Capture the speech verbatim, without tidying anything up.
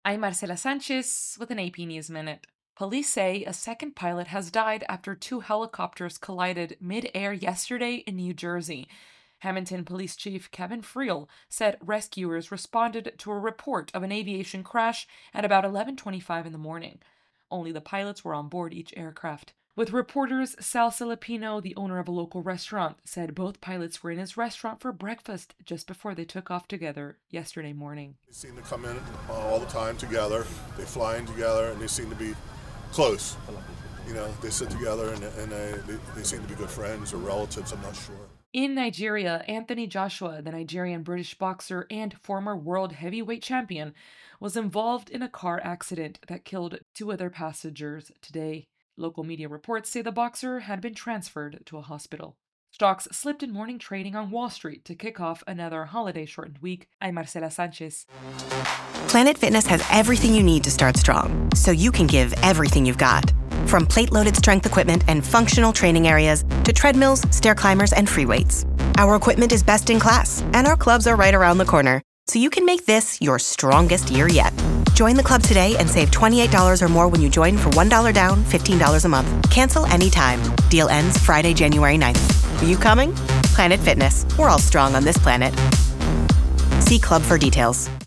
I'm Marcela Sanchez with an A P News Minute. Police say a second pilot has died after two helicopters collided mid-air yesterday in New Jersey. Hamilton Police Chief Kevin Friel said rescuers responded to a report of an aviation crash at about eleven twenty-five in the morning. Only the pilots were on board each aircraft. With reporters, Sal Filipino, the owner of a local restaurant, said both pilots were in his restaurant for breakfast just before they took off together yesterday morning. They seem to come in uh, all the time together. They fly in together, and they seem to be close. You know, they sit together, and, and they, they, they seem to be good friends or relatives. I'm not sure. In Nigeria, Anthony Joshua, the Nigerian-British boxer and former world heavyweight champion, was involved in a car accident that killed two other passengers today. Local media reports say the boxer had been transferred to a hospital. Stocks slipped in morning trading on Wall Street to kick off another holiday-shortened week. I'm Marcela Sanchez. Planet Fitness has everything you need to start strong, so you can give everything you've got. From plate-loaded strength equipment and functional training areas to treadmills, stair climbers, and free weights. Our equipment is best in class, and our clubs are right around the corner, so you can make this your strongest year yet. Join the club today and save twenty-eight dollars or more when you join for one dollar down, fifteen dollars a month. Cancel anytime. Deal ends Friday, January ninth. Are you coming? Planet Fitness. We're all strong on this planet. See club for details.